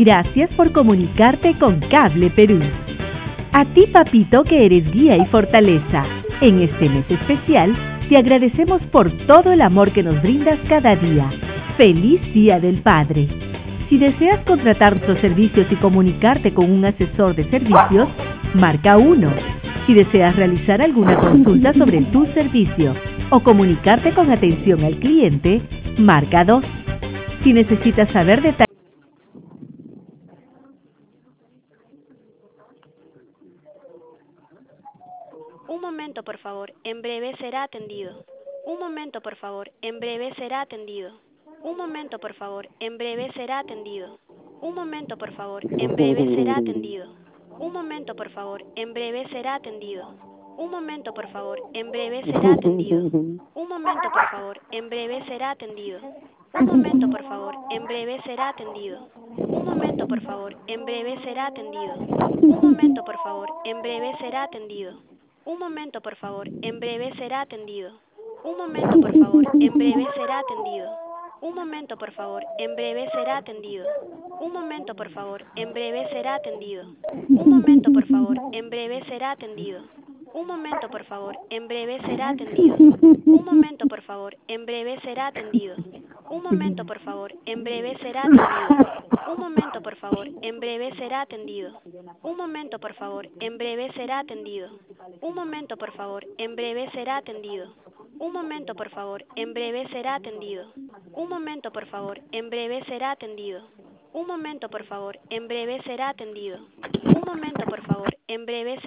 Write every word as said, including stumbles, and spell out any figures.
Gracias por comunicarte con Cable Perú. A ti, papito, que eres guía y fortaleza. En este mes especial, te agradecemos por todo el amor que nos brindas cada día. ¡Feliz Día del Padre! Si deseas contratar nuestros servicios y comunicarte con un asesor de servicios, marca uno. Si deseas realizar alguna consulta sobre tu servicio o comunicarte con atención al cliente, marca dos. Si necesitas saber detalles, Un momento, por favor. En breve será atendido. Un momento, por favor. En breve será atendido. Un momento, por favor. En breve será atendido. Un momento, por favor. En breve será atendido. Un momento, por favor. En breve será atendido. Un momento, por favor. En breve será atendido. Un momento, por favor. En breve será atendido. Un momento, por favor. En breve será atendido. Un momento, por favor. En breve será atendido. Un momento, por favor. En breve será atendido. Un momento, por favor. En breve será atendido. Un momento, por favor. En breve será atendido. Un momento, por favor. En breve será atendido. Un momento, por favor. En breve será atendido. Un momento, por favor. En breve será atendido. Un momento, por favor. En breve será atendido. Un momento, por favor. En breve será atendido. Un momento, por favor. En breve será atendido. Un momento, por favor. En breve será atendido. Un momento, por favor. En breve será atendido. Un momento, por favor. En breve será atendido. Un momento, por favor. En breve será atendido. Un momento, por favor. En breve será atendido. Un momento, por favor. En breve será atendido. Un momento, por favor. En breve